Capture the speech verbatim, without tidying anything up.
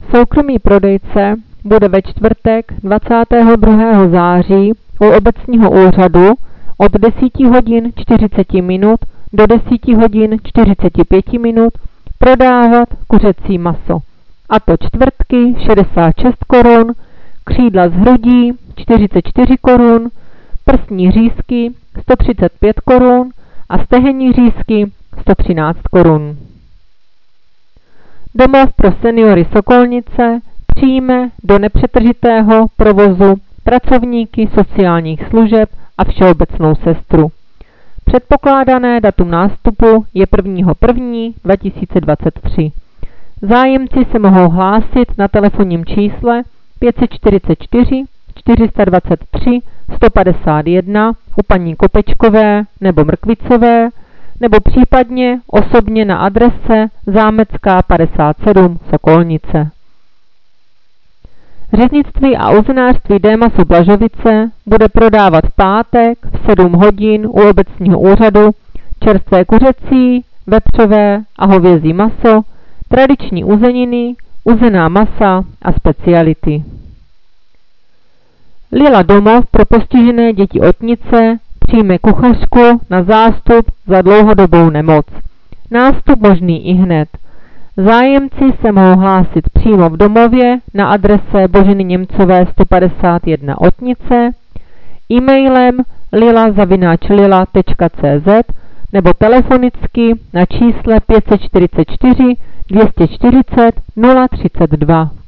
Soukromý prodejce bude ve čtvrtek dvacátého druhého září u obecního úřadu od deset hodin čtyřicet minut do deset hodin čtyřicet pět minut prodávat kuřecí maso. A to čtvrtky šedesát šest korun, křídla z hrudí čtyřicet čtyři korun, prsní řízky sto třicet pět korun a stehenní řízky sto třináct korun. Domov pro seniory Sokolnice přijme do nepřetržitého provozu pracovníky sociálních služeb a všeobecnou sestru. Předpokládané datum nástupu je prvního prvního dva tisíce dvacet tři. Zájemci se mohou hlásit na telefonním čísle pět set čtyřicet čtyři čtyři sta dvacet tři sto padesát jedna u paní Kopečkové nebo Mrkvicové, nebo případně osobně na adrese Zámecká padesát sedm Sokolnice. Řeznictví a uzenářství Démasu Blažovice bude prodávat v pátek v sedm hodin u obecního úřadu čerstvé kuřecí, vepřové a hovězí maso, tradiční uzeniny, uzená masa a speciality. Lila domov pro postižené děti Otnice přijme kuchařku na zástup za dlouhodobou nemoc. Nástup možný ihned. Zájemci se mohou hlásit přímo v domově na adrese Boženy Němcové sto padesát jedna Otnice, e-mailem lila zavináč lila tečka cé zet nebo telefonicky na čísle pět set čtyřicet čtyři dvě stě čtyřicet nula třicet dva.